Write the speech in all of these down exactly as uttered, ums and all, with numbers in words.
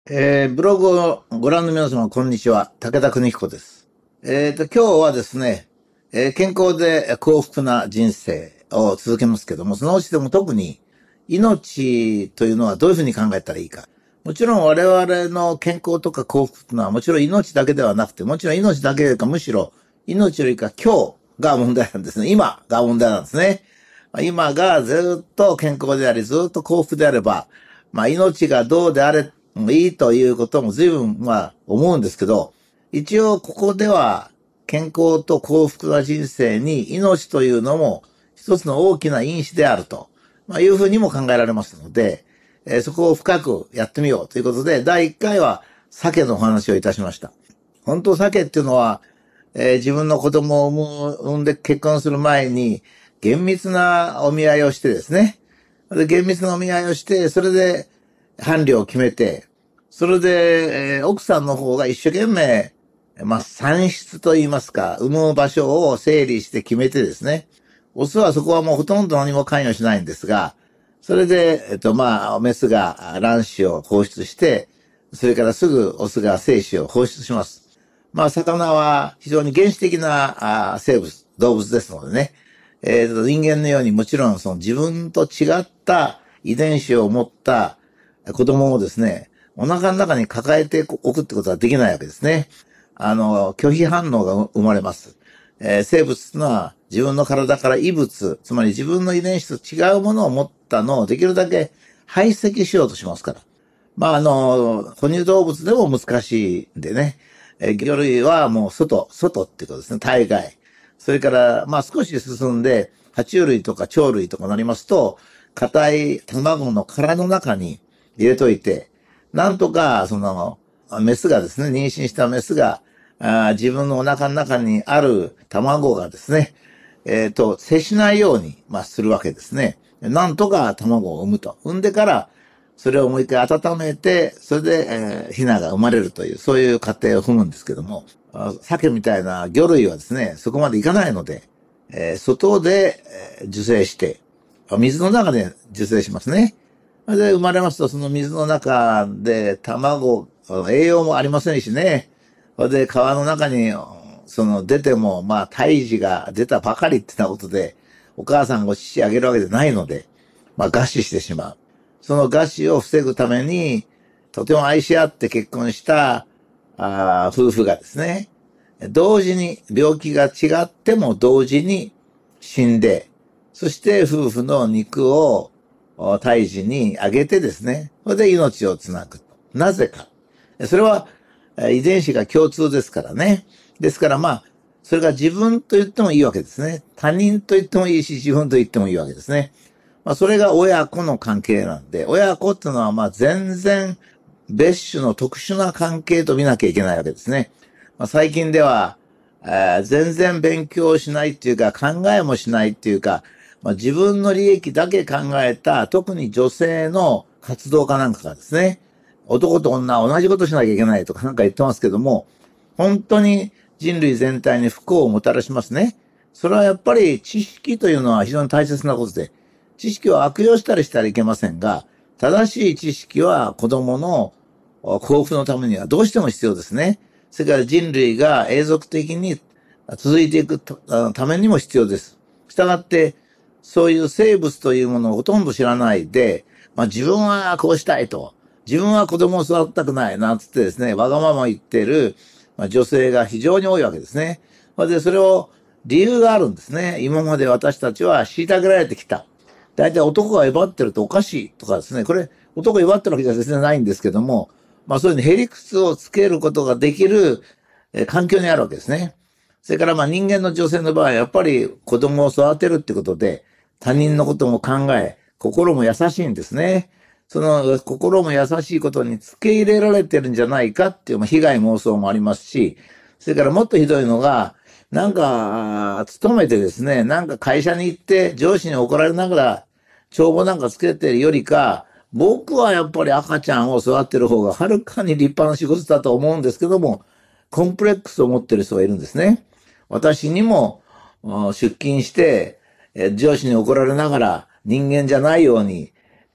えーブログをご覧の皆様、こんにちは。武田邦彦です。えっと、今日はですね、えー健康で幸福な人生を続けますけども、そのうちでも特に命というのはどういうふうに考えたらいいか。もちろん我々の健康とか幸福というのはもちろん命だけではなくて、もちろん命だけよりかむしろ命よりか今日が問題なんですね。今が問題なんですね。今がずっと健康であり、ずっと幸福であれば、まあ命がどうであれいいということも随分まあ思うんですけど、一応ここでは健康と幸福な人生に命というのも一つの大きな因子であると、まあ、いうふうにも考えられますので、えーそこを深くやってみようということで、だいいっかいは鮭のお話をいたしました。本当鮭っていうのは、えー自分の子供を産む産んで結婚する前に厳密なお見合いをしてですね、で厳密なお見合いをして、それで伴侶を決めて、それで、えー奥さんの方が一生懸命、まあ、産室と言いますか、産む場所を整理して決めてですね、オスはそこはもうほとんど何も関与しないんですが、それで、えっと、まあ、メスが卵子を放出して、それからすぐオスが精子を放出します。まあ、魚は非常に原始的なあ生物、動物ですのでね、えーと、人間のようにもちろんその自分と違った遺伝子を持った子供をですね、お腹の中に抱えておくってことはできないわけですね。あの、拒否反応が生まれます。えー生物というのは自分の体から異物、つまり自分の遺伝子と違うものを持ったのをできるだけ排斥しようとしますから。まあ、あの、哺乳動物でも難しいんでね、えー魚類はもう外、外ってことですね、大概。それから、まあ少し進んで、爬虫類とか鳥類とかなりますと、硬い卵の殻の中に入れといて、なんとか、その、メスがですね、妊娠したメスが、あー自分のお腹の中にある卵がですね、えっ、と、接しないように、まあ、するわけですね。なんとか卵を産むと。産んでから、それをもう一回温めて、それで、えー、ヒナが生まれるという、そういう過程を踏むんですけども、あ鮭みたいな魚類はですね、そこまでいかないので、えー外で、えー受精して、あ水の中で受精しますね。それで生まれますと、その水の中で卵、あ栄養もありませんしね。それで川の中に、その出ても、まあ胎児が出たばかりってなことで、お母さんがお乳あげるわけじゃないので、まあ餓死してしまう。その餓死を防ぐために、とても愛し合って結婚したあー夫婦がですね、同時に病気が違っても同時に死んで、そして夫婦の肉をお胎児にあげてですね、それで命をつなぐと。なぜか。それはえ遺伝子が共通ですからね。ですからまあ、それが自分と言ってもいいわけですね。他人と言ってもいいし、自分と言ってもいいわけですね。まあ、それが親子の関係なんで、親子っていうのはまあ全然別種の特殊な関係と見なきゃいけないわけですね。まあ、最近では、えー全然勉強しないっていうか考えもしないっていうか、まあ、自分の利益だけ考えた、特に女性の活動家なんかがですね、男と女は同じことしなきゃいけないとかなんか言ってますけども、本当に人類全体に不幸をもたらしますね。それはやっぱり知識というのは非常に大切なことで、知識を悪用したりしたらいけませんが、正しい知識は子供の幸福のためにはどうしても必要ですね。それから人類が永続的に続いていくためにも必要です。したがって、そういう生物というものをほとんど知らないで、まあ自分はこうしたいと。自分は子供を育てたくない。なんつってですね、わがまま言ってる、まあ、女性が非常に多いわけですね。で、それを理由があるんですね。今まで私たちは虐げられてきた。大体男が威張ってるとおかしいとかですね。これ、男が威張ってるわけじゃ全然ないんですけども、まあそういうふうにへりくつをつけることができる、えー環境にあるわけですね。それからまあ人間の女性の場合はやっぱり子供を育てるってことで他人のことも考え、心も優しいんですね。その心も優しいことに付け入れられてるんじゃないかっていう、まあ、被害妄想もありますし、それからもっとひどいのが、なんか、勤めてですね、なんか会社に行って上司に怒られながら帳簿なんかつけてるよりか、僕はやっぱり赤ちゃんを育てる方がはるかに立派な仕事だと思うんですけども、コンプレックスを持ってる人がいるんですね。私にもあ出勤して、え上司に怒られながら人間じゃないように、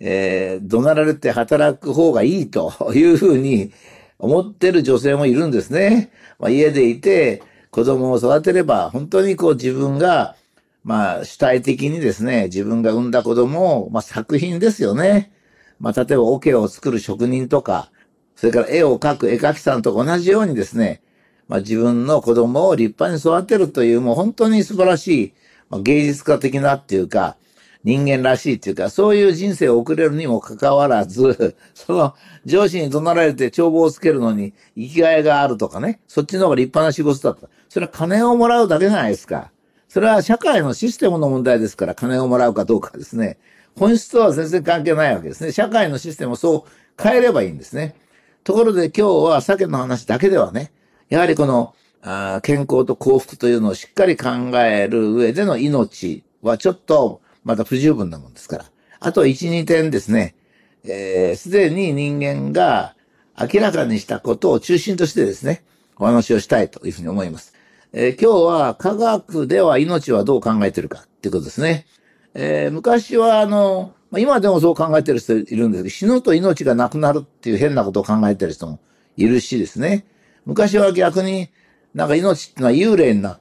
えー、怒鳴られて働く方がいいというふうに思ってる女性もいるんですね。まあ、家でいて子供を育てれば本当にこう自分が、まあ主体的にですね、自分が産んだ子供を、まあ作品ですよね。まあ例えば桶を作る職人とか、それから絵を描く絵描きさんと同じようにですね、まあ自分の子供を立派に育てるというもう本当に素晴らしい、まあ、芸術家的なっていうか、人間らしいっていうか、そういう人生を送れるにもかかわらず、その上司に怒鳴られて帳簿をつけるのに生きがいがあるとかね、そっちの方が立派な仕事だった。それは金をもらうだけじゃないですか。それは社会のシステムの問題ですから、金をもらうかどうかですね。本質とは全然関係ないわけですね。社会のシステムをそう変えればいいんですね。ところで今日は鮭の話だけではね、やはりこのあ健康と幸福というのをしっかり考える上での命はちょっとまだ不十分なもんですから。あといち、にてんですね、えー、すでに人間が明らかにしたことを中心としてですね、お話をしたいというふうに思います。えー、今日は科学では命はどう考えているかっていうことですね。えー、昔はあの、今でもそう考えてる人いるんですけど、死ぬと命がなくなるっていう変なことを考えてる人もいるしですね。昔は逆になんか命ってのは幽霊になって、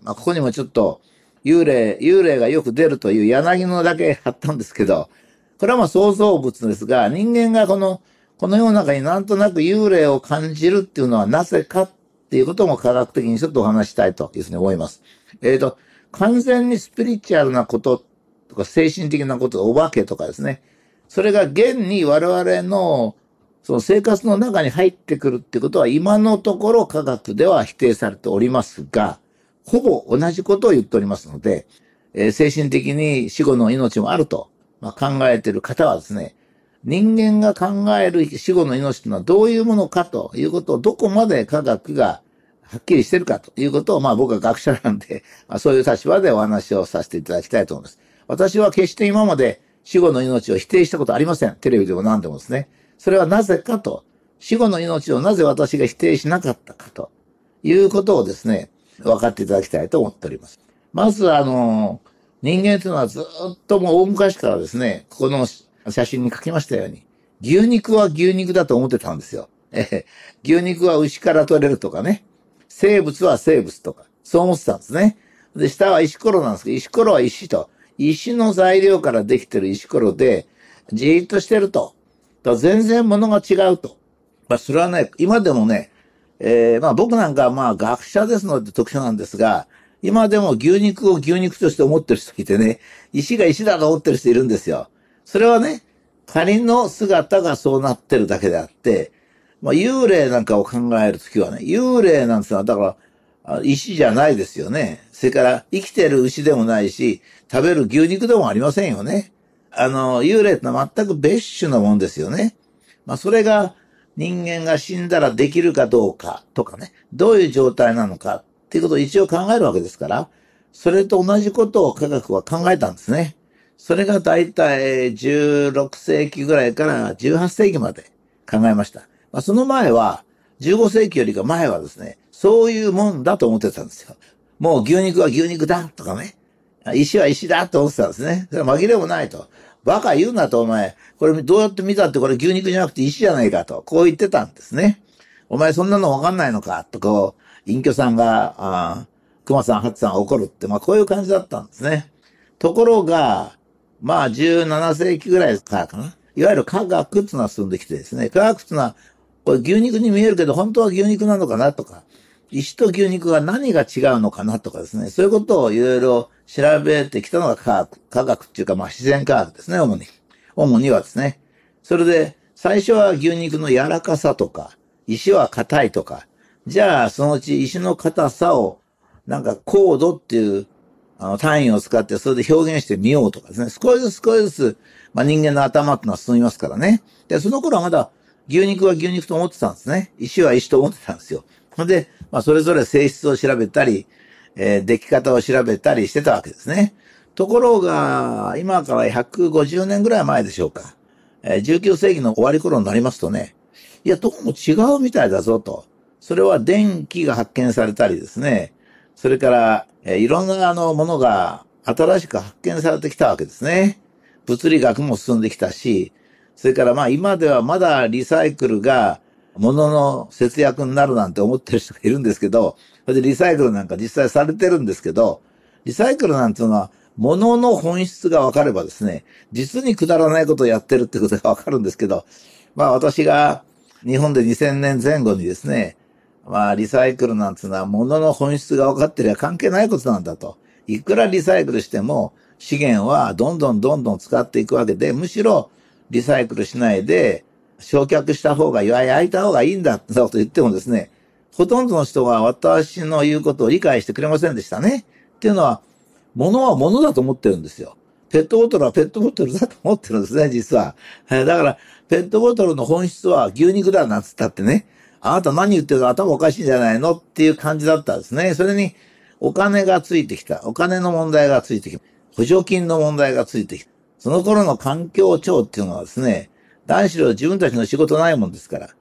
まあ、ここにもちょっと幽霊、幽霊がよく出るという柳のだけ貼ったんですけど、これはまあ創造物ですが、人間がこの、この世の中になんとなく幽霊を感じるっていうのはなぜかっていうことも科学的にちょっとお話したいというふうに思います。えっと、完全にスピリチュアルなこととか精神的なこと、お化けとかですね。それが現に我々のその生活の中に入ってくるってことは今のところ科学では否定されておりますが、ほぼ同じことを言っておりますので、えー、精神的に死後の命もあると、まあ、考えている方はですね、人間が考える死後の命というのはどういうものかということをどこまで科学がはっきりしてるかということを、まあ僕は学者なんで、まあ、そういう立場でお話をさせていただきたいと思います。私は決して今まで死後の命を否定したことありません。テレビでも何でもですね。それはなぜかと、死後の命をなぜ私が否定しなかったかということをですね、分かっていただきたいと思っております。まずあの、人間というのはずっともう大昔からですね、ここの写真に書きましたように、牛肉は牛肉だと思ってたんですよ。え牛肉は牛から取れるとかね、生物は生物とか、そう思ってたんですね。で、下は石ころなんですけど、石ころは石と、石の材料からできてる石ころで、じーっとしてると。と全然物が違うと。まあ、それはね、今でもね、えー、まあ僕なんかはまあ学者ですので特殊なんですが、今でも牛肉を牛肉として思ってる人いてね、石が石だと思ってる人いるんですよ。それはね、仮の姿がそうなってるだけであって、まあ幽霊なんかを考えるときはね、幽霊なんてのはだから石じゃないですよね。それから生きてる牛でもないし、食べる牛肉でもありませんよね。あの、幽霊ってのは全く別種のもんですよね。まあそれが人間が死んだらできるかどうかとかね、どういう状態なのかっていうことを一応考えるわけですから、それと同じことを科学は考えたんですね。それがだいたいじゅうろくせいきぐらいからじゅうはっせいきまで考えました。まあ、その前は、じゅうごせいきよりか前はですね、そういうもんだと思ってたんですよ。もう牛肉は牛肉だとかね、石は石だと思ってたんですね。それは紛れもないと。バカ言うなとお前、これどうやって見たってこれ牛肉じゃなくて石じゃないかと、こう言ってたんですね。お前そんなのわかんないのかとこう、隠居さんが、あ熊さん、ハッさんが怒るって、まあこういう感じだったんですね。ところが、まあじゅうななせいきぐらいからかな。いわゆる科学っていうのは進んできてですね、科学っていうのは、これ牛肉に見えるけど本当は牛肉なのかなとか、石と牛肉が何が違うのかなとかですね、そういうことをいろいろ調べてきたのが科学。科学っていうかまあ自然科学ですね、主に。主にはですね。それで、最初は牛肉の柔らかさとか、石は硬いとか、じゃあそのうち石の硬さを、なんか高度っていうあの単位を使ってそれで表現してみようとかですね。少しずつ少しずつ、まあ人間の頭っていうのは進みますからね。で、その頃はまだ牛肉は牛肉と思ってたんですね。石は石と思ってたんですよ。で、まあそれぞれ性質を調べたり、えー、出来方を調べたりしてたわけですね。ところが、今からひゃくごじゅうねんぐらい前でしょうか。えー、じゅうきゅうせいきの終わり頃になりますとね、いや、どうも違うみたいだぞと。それは電気が発見されたりですね。それから、えー、いろんなあのものが新しく発見されてきたわけですね。 物理学も進んできたし、それからまあ今ではまだリサイクルが物の節約になるなんて思ってる人がいるんですけど、それでリサイクルなんか実際されてるんですけど、リサイクルなんていうのは物の本質が分かればですね、実にくだらないことをやってるってことが分かるんですけど、まあ私が日本でにせんねんぜん後にですね、まあリサイクルなんていうのは物の本質が分かってりゃ関係ないことなんだと。いくらリサイクルしても資源はどんどんどんどん使っていくわけで、むしろリサイクルしないで焼却した方が、焼いた方がいいんだってこと言ってもですね、ほとんどの人が私の言うことを理解してくれませんでしたね。っていうのは、物は物だと思ってるんですよ。ペットボトルはペットボトルだと思ってるんですね、実は。だから、ペットボトルの本質は牛肉だなんつったってね、あなた何言ってるの頭おかしいんじゃないのっていう感じだったんですね。それに、お金がついてきた。お金の問題がついてきた。補助金の問題がついてきた。その頃の環境庁っていうのはですね、何しろ自分たちの仕事ないもんですから、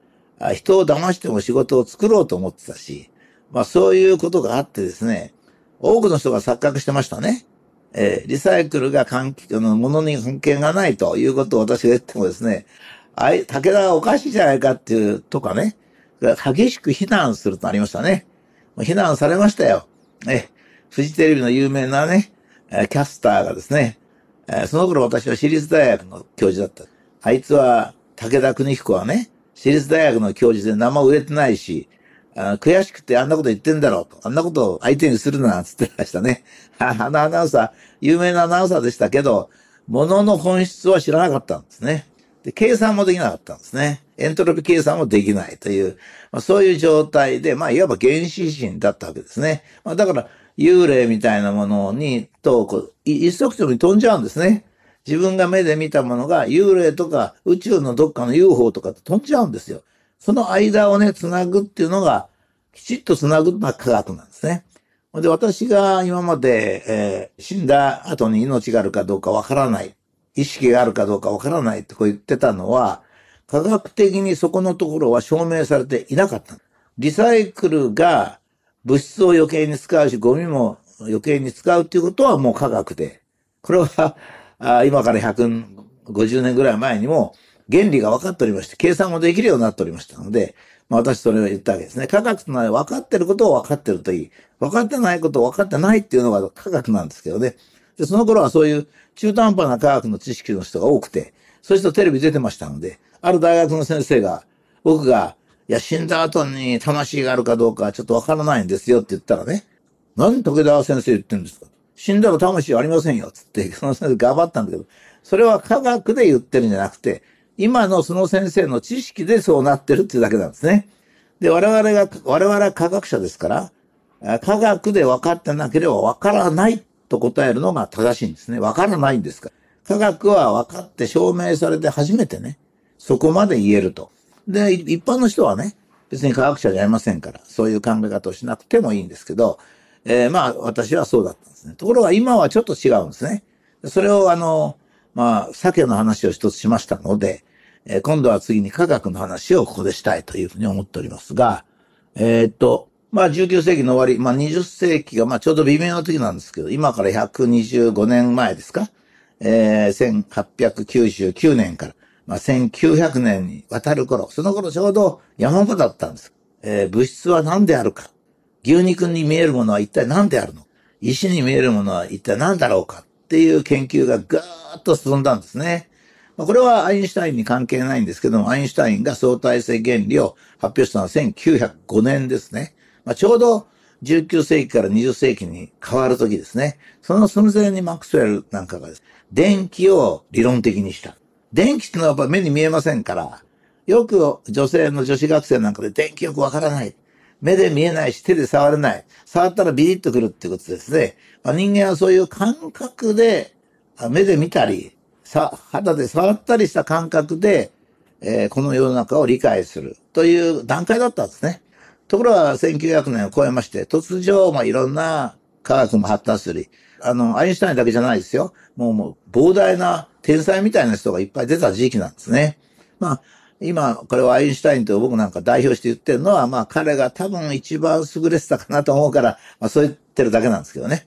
人を騙しても仕事を作ろうと思ってたし、まあそういうことがあってですね、多くの人が錯覚してましたね。えー、リサイクルが関係、あの、物に関係がないということを私が言ってもですね、あい、武田がおかしいじゃないかっていうとかね、激しく非難するとありましたね。非難されましたよ。え、フジテレビの有名なね、キャスターがですね、その頃私は私立大学の教授だった。あいつは、武田邦彦はね、私立大学の教授で名前売れてないし、あ悔しくてあんなこと言ってんだろうと。あんなことを相手にするな、つってましたね。あのアナウンサー、有名なアナウンサーでしたけど、物の本質は知らなかったんですね。で、計算もできなかったんですね。エントロピー計算もできないという、まあ、そういう状態で、まあ、いわば原始人だったわけですね。まあ、だから、幽霊みたいなものに、と、こう、一足飛びに飛んじゃうんですね。自分が目で見たものが幽霊とか宇宙のどっかの ユーフォー とかと飛んじゃうんですよ。その間をね、つなぐっていうのが、きちっとつなぐのが科学なんですね。で、私が今まで、えー、死んだ後に命があるかどうかわからない。意識があるかどうかわからないってこう言ってたのは、科学的にそこのところは証明されていなかった。リサイクルが物質を余計に使うし、ゴミも余計に使うっていうことはもう科学で。これは、あ今からひゃくごじゅうねんぐらい前にも原理が分かっておりまして、計算もできるようになっておりましたので、まあ私それを言ったわけですね。科学というのは分かってることを分かってるといい。分かってないことを分かってないっていうのが科学なんですけどね。で、その頃はそういう中途半端な科学の知識の人が多くて、そういう人テレビ出てましたので、ある大学の先生が、僕が、いや、死んだ後に魂があるかどうかちょっと分からないんですよって言ったらね、何時田先生言ってるんですか、死んだら魂ありませんよつって、その先生頑張ったんだけど、それは科学で言ってるんじゃなくて、今のその先生の知識でそうなってるっていうだけなんですね。で、我々が、我々は科学者ですから、科学で分かってなければ分からないと答えるのが正しいんですね。分からないんですから。科学は分かって証明されて初めてね、そこまで言えると。で、一般の人はね、別に科学者じゃありませんから、そういう考え方をしなくてもいいんですけど、えー、まあ、私はそうだったんですね。ところが今はちょっと違うんですね。それをあの、まあ、鮭の話を一つしましたので、えー、今度は次に科学の話をここでしたいというふうに思っておりますが、えー、っと、まあ、じゅうきゅうせいきの終わり、まあ、にじゅっせいきが、まあ、ちょうど微妙な時なんですけど、今からひゃくにじゅうごねんまえですか、えー、せんはっぴゃくきゅうじゅうきゅうねんから、まあ、せんきゅうひゃくねんに渡る頃、その頃ちょうど山場だったんです。えー、物質は何であるか。牛肉に見えるものは一体何であるの？石に見えるものは一体何だろうかっていう研究がぐーっと進んだんですね。まあ、これはアインシュタインに関係ないんですけども、アインシュタインが相対性原理を発表したのはせんきゅうひゃくごねんですね。まあ、ちょうどじゅうきゅうせいきからにじゅっせいきに変わる時ですね。その寸前にマックスウェルなんかがです、電気を理論的にした。電気ってのはやっぱ目に見えませんから、よく女性の女子学生なんかで電気よくわからない。目で見えないし手で触れない。触ったらビリッとくるってことですね。まあ、人間はそういう感覚で、目で見たり、さ肌で触ったりした感覚で、えー、この世の中を理解するという段階だったんですね。ところがせんきゅうひゃくねんを超えまして、突如、まあ、いろんな科学も発達する。あの、アインシュタインだけじゃないですよ。もう、もう、膨大な天才みたいな人がいっぱい出た時期なんですね。まあ、今、これはアインシュタインと僕なんか代表して言ってるのは、まあ彼が多分一番優れてたかなと思うから、まあそう言ってるだけなんですけどね。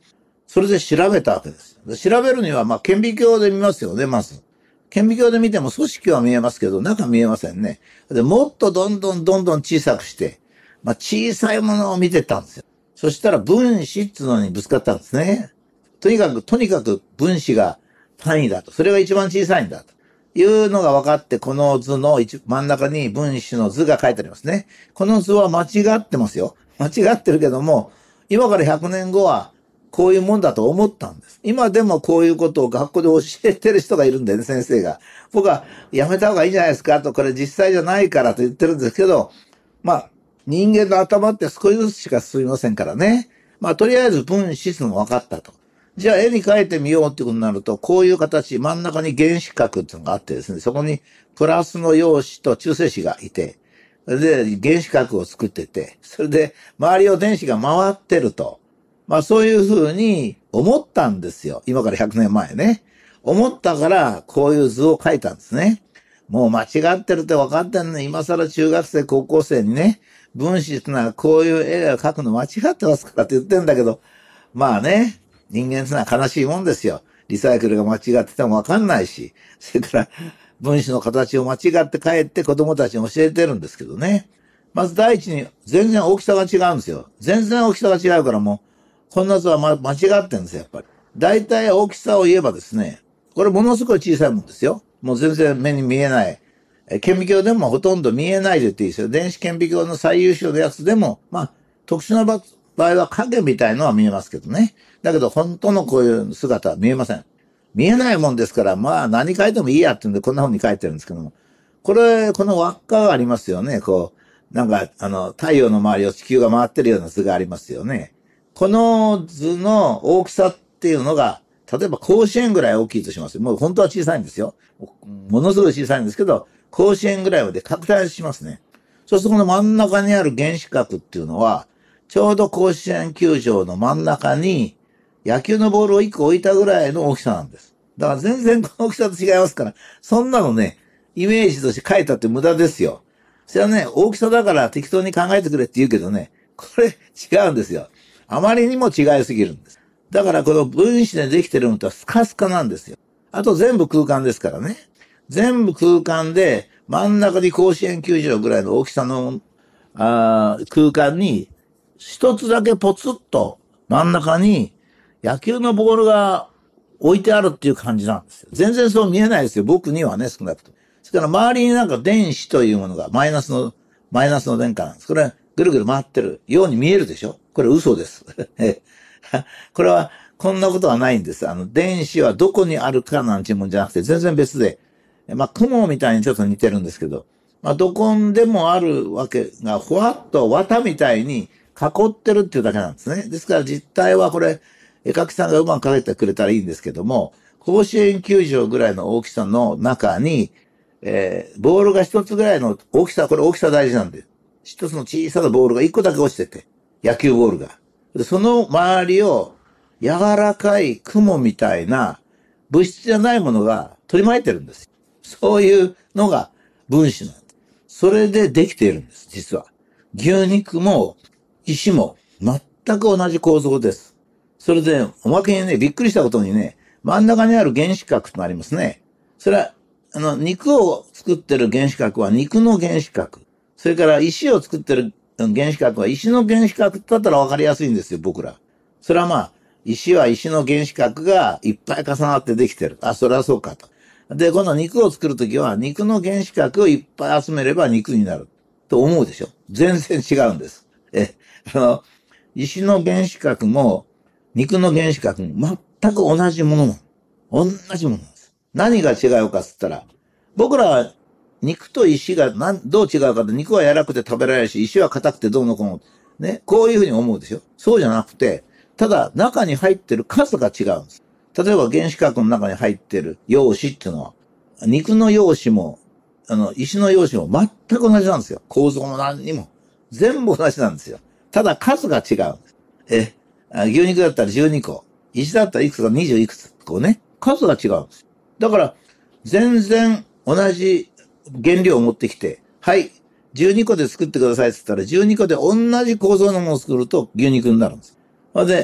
それで調べたわけですよ。調べるには、まあ、顕微鏡で見ますよね、まず。顕微鏡で見ても組織は見えますけど、中見えませんね。で、もっとどんどんどんどん小さくして、まあ、小さいものを見てたんですよ。そしたら分子っていうのにぶつかったんですね。とにかく、とにかく分子が単位だと。それが一番小さいんだと。いうのが分かって、この図の一真ん中に分子の図が書いてありますね。この図は間違ってますよ。間違ってるけども、今からひゃくねんごはこういうもんだと思ったんです。今でもこういうことを学校で教えてる人がいるんでね、先生が。僕はやめた方がいいんじゃないですかと、これ実際じゃないからと言ってるんですけど、まあ、人間の頭って少しずつしか進みませんからね。まあ、とりあえず分子数も分かったと。じゃあ絵に描いてみようってことになると、こういう形、真ん中に原子核っていうのがあってですね、そこにプラスの陽子と中性子がいて、で、原子核を作ってて、それで周りを電子が回ってると。まあそういうふうに思ったんですよ。今からひゃくねんまえね。思ったから、こういう図を描いたんですね。もう間違ってるって分かってんのに、今更中学生、高校生にね、分子ってのはこういう絵を描くの間違ってますからって言ってんだけど、まあね、人間ってのは悲しいもんですよ。リサイクルが間違ってても分かんないし、それから分子の形を間違って帰って子供たちに教えてるんですけどね。まず第一に、全然大きさが違うんですよ。全然大きさが違うからもう、こんな図は、ま、間違ってるんですよ、やっぱり。大体大きさを言えばですね、これものすごい小さいもんですよ。もう全然目に見えない。顕微鏡でもほとんど見えないでっていいですよ。電子顕微鏡の最優秀なやつでも、まあ、特殊な場合は影みたいのは見えますけどね。だけど本当のこういう姿は見えません。見えないもんですから、まあ何書いてもいいやってんでこんな風に書いてるんですけども。これ、この輪っかがありますよね。こう、なんか、あの、太陽の周りを地球が回ってるような図がありますよね。この図の大きさっていうのが、例えば甲子園ぐらい大きいとします。もう本当は小さいんですよ。ものすごい小さいんですけど、甲子園ぐらいまで拡大しますね。そうするとこの真ん中にある原子核っていうのは、ちょうど甲子園球場の真ん中に野球のボールをいっこ置いたぐらいの大きさなんです。だから全然この大きさと違いますから、そんなのね、イメージとして書いたって無駄ですよ。それはね、大きさだから適当に考えてくれって言うけどね、これ違うんですよ。あまりにも違いすぎるんです。だからこの分子でできてるのとはスカスカなんですよ。あと全部空間ですからね。全部空間で真ん中に甲子園球場ぐらいの大きさのあ空間に一つだけポツッと真ん中に野球のボールが置いてあるっていう感じなんですよ。全然そう見えないですよ。僕にはね、少なくとも。それから周りになんか電子というものがマイナスの、マイナスの電荷なんです。これぐるぐる回ってるように見えるでしょ？これ嘘です。これはこんなことはないんです。あの、電子はどこにあるかなんていうもんじゃなくて全然別で、まあ、雲みたいにちょっと似てるんですけど、まあ、どこんでもあるわけが、ふわっと綿みたいに囲ってるっていうだけなんですね。ですから実態はこれ、絵描きさんがうまく描いてくれたらいいんですけども、甲子園球場ぐらいの大きさの中に、えー、ボールが一つぐらいの大きさ、これ大きさ大事なんで、一つの小さなボールが一個だけ落ちてて、野球ボールが。でその周りを柔らかい雲みたいな物質じゃないものが取り巻いてるんです。そういうのが分子なんです。それでできているんです、実は。牛肉も石も全く同じ構造です。それで、おまけにね、びっくりしたことにね、真ん中にある原子核となりますね。それは、あの、肉を作ってる原子核は肉の原子核。それから石を作ってる原子核は石の原子核だったら分かりやすいんですよ、僕ら。それはまあ、石は石の原子核がいっぱい重なってできてる。あ、それはそうかと。で、今度肉を作るときは肉の原子核をいっぱい集めれば肉になる。と思うでしょ？全然違うんです。え、あの、石の原子核も肉の原子核も全く同じものなの。同じものなんです。何が違うかっつったら、僕らは肉と石が何どう違うかって、肉は柔らかくて食べられるし、石は硬くてどうのこうの。ね、こういうふうに思うでしょ？そうじゃなくて、ただ中に入ってる数が違うんです。例えば原子核の中に入ってる陽子っていうのは、肉の陽子も、あの、石の陽子も全く同じなんですよ。構造も何にも。全部同じなんですよ。ただ数が違うんです。え、牛肉だったらじゅうにこ。石だったらいくつかにじゅういくつ。こうね。数が違うんです。だから、全然同じ原料を持ってきて、はい、じゅうにこで作ってくださいって言ったら、じゅうにこで同じ構造のものを作ると牛肉になるんです。で、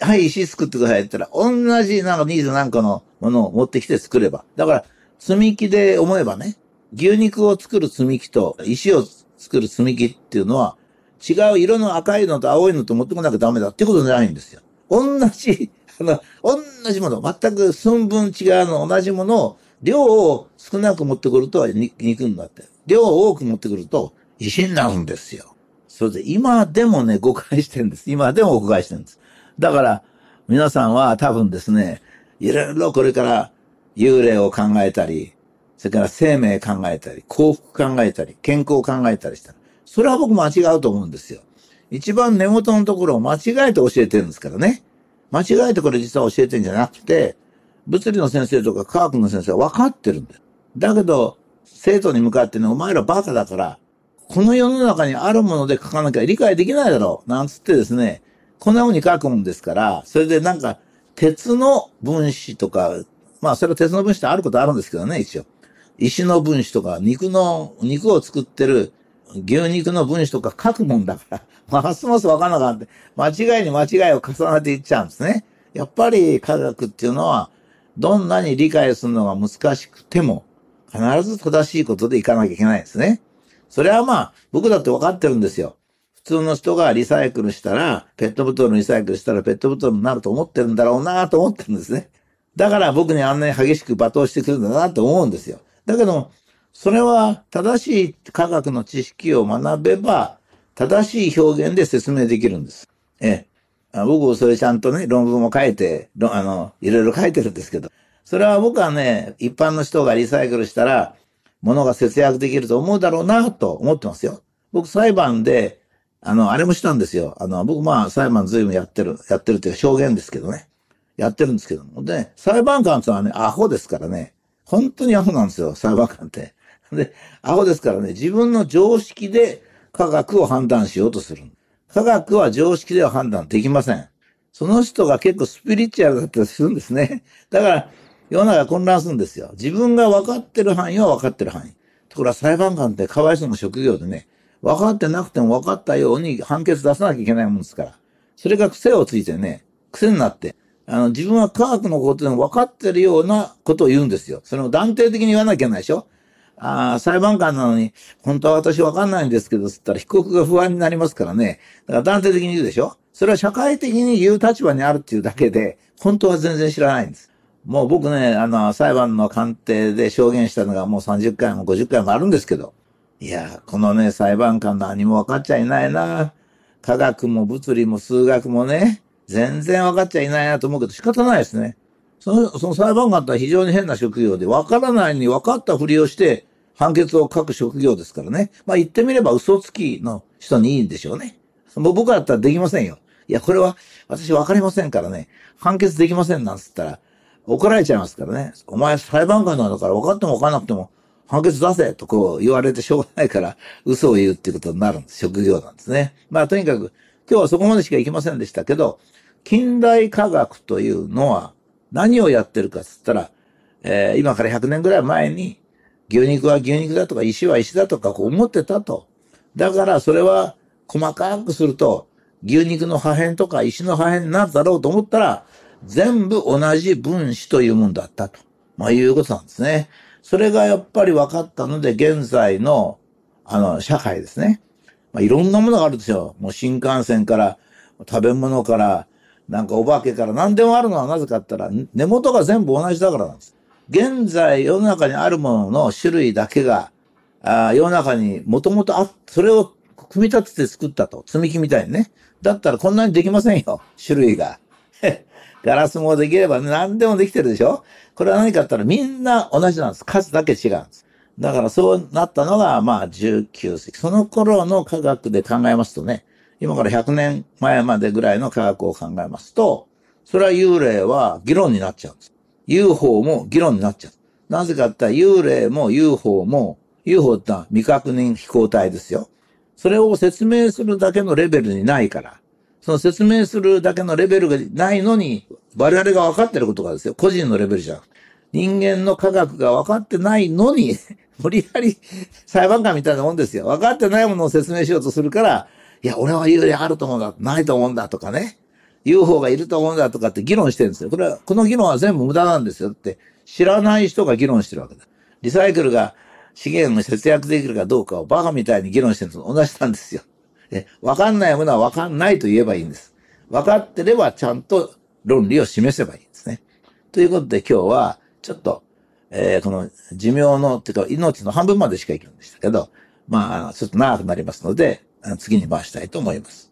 はい、石作ってくださいって言ったら、同じなんかニーズなんかのものを持ってきて作れば。だから、積み木で思えばね、牛肉を作る積み木と石を作る積み木っていうのは、違う色の赤いのと青いのと持ってこなきゃダメだっていうことじゃないんですよ。同じ、あの、同じもの、全く寸分違うの同じものを、量を少なく持ってくると肉になって、量を多く持ってくると石になるんですよ。それで今でもね、誤解してるんです。今でも誤解してるんです。だから、皆さんは多分ですね、いろいろこれから幽霊を考えたり、それから生命考えたり、幸福考えたり、健康を考えたりしたら、それは僕間違うと思うんですよ。一番根元のところを間違えて教えてるんですからね。間違えてこれ実は教えてるんじゃなくて、物理の先生とか科学の先生は分かってるんだよ。だけど、生徒に向かってね、お前らバカだから、この世の中にあるもので書かなきゃ理解できないだろう。なんつってですね、こんな風に書くもんですから、それでなんか、鉄の分子とか、まあそれは鉄の分子ってあることあるんですけどね、一応。石の分子とか、肉の、肉を作ってる牛肉の分子とか書くもんだから、ますますわからなかった。間違いに間違いを重ねていっちゃうんですね。やっぱり科学っていうのは、どんなに理解するのが難しくても、必ず正しいことでいかなきゃいけないんですね。それはまあ、僕だって分かってるんですよ。普通の人がリサイクルしたら、ペットボトルリサイクルしたらペットボトルになると思ってるんだろうなと思ってるんですね。だから僕にあんなに激しく罵倒してくるんだなと思うんですよ。だけど、それは正しい科学の知識を学べば、正しい表現で説明できるんです。ええ。僕、それちゃんとね、論文も書いて、あの、いろいろ書いてるんですけど、それは僕はね、一般の人がリサイクルしたら、物が節約できると思うだろうなと思ってますよ。僕、裁判で、あの、あれもしたんですよ。あの、僕、まあ、裁判随分やってる、やってるっていうか、証言ですけどね。やってるんですけども。で、裁判官ってのはね、アホですからね。本当にアホなんですよ、裁判官って。で、アホですからね、自分の常識で科学を判断しようとする。科学は常識では判断できません。その人が結構スピリチュアルだったりするんですね。だから、世の中混乱するんですよ。自分が分かってる範囲は分かってる範囲。ところが裁判官ってかわいそうな職業でね、分かってなくても分かったように判決出さなきゃいけないもんですから。それが癖をついてね、癖になって、あの、自分は科学のことでも分かってるようなことを言うんですよ。それを断定的に言わなきゃいけないでしょ。ああ、裁判官なのに、本当は私分かんないんですけど、つったら被告が不安になりますからね。だから断定的に言うでしょ。それは社会的に言う立場にあるっていうだけで、本当は全然知らないんです。もう僕ね、あの、裁判の鑑定で証言したのがもうさんじゅっかいもごじゅっかいもあるんですけど、いや、このね、裁判官何も分かっちゃいないな。科学も物理も数学もね、全然分かっちゃいないなと思うけど仕方ないですね。その、その裁判官って非常に変な職業で、分からないに分かったふりをして判決を書く職業ですからね。まあ言ってみれば嘘つきの人にいいんでしょうね。もう僕だったらできませんよ。いや、これは私分かりませんからね。判決できませんなんつったら怒られちゃいますからね。お前裁判官なんだから分かっても分かんなくても判決出せとこう言われてしょうがないから嘘を言うっていうことになるんです。職業なんですね。まあとにかく今日はそこまでしか行きませんでしたけど、近代科学というのは何をやってるかっつったら、えー、今からひゃくねんぐらい前に牛肉は牛肉だとか石は石だとかこう思ってたと。だからそれは細かくすると牛肉の破片とか石の破片になるだろうと思ったら全部同じ分子というもんだったと。まあいうことなんですね。それがやっぱり分かったので現在のあの社会ですね。まあ、いろんなものがあるんですよ。もう新幹線から食べ物からなんかお化けから何でもあるのはなぜかって言ったら根元が全部同じだからなんです。現在世の中にあるものの種類だけがあ世の中にもともとあそれを組み立てて作ったと。積み木みたいにね。だったらこんなにできませんよ。種類が。ガラスもできれば何でもできてるでしょ。これは何かって言ったらみんな同じなんです。数だけ違うんです。だからそうなったのがまあじゅうきゅうせき。その頃の科学で考えますとね、今からひゃくねんまえまでぐらいの科学を考えますと、それは幽霊は議論になっちゃうんです。ユーフォー も議論になっちゃう。なぜかって言ったら幽霊も ユーフォー も ユーフォー ってのは未確認飛行体ですよ。それを説明するだけのレベルにないから。その説明するだけのレベルがないのに、我々が分かってることがですよ。個人のレベルじゃん。人間の科学が分かってないのに、無理やり裁判官みたいなもんですよ。分かってないものを説明しようとするから、いや、俺は幽霊あると思うんだ、ないと思うんだとかね。 ユーフォー がいると思うんだとかって議論してるんですよ。これは、この議論は全部無駄なんですよって知らない人が議論してるわけだ。リサイクルが資源を節約できるかどうかをバカみたいに議論してるのと同じなんですよ。で、わかんないものはわかんないと言えばいいんです。分かってればちゃんと論理を示せばいいんですね。ということで今日はちょっと、えー、この寿命の、っていうか命の半分までしか生きるんでしたけど、まあ、ちょっと長くなりますので、次に回したいと思います。